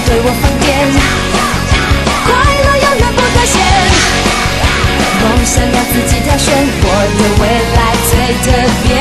对我疯癫，快乐永远不妥协。梦想要自己挑选，我的未来最特别。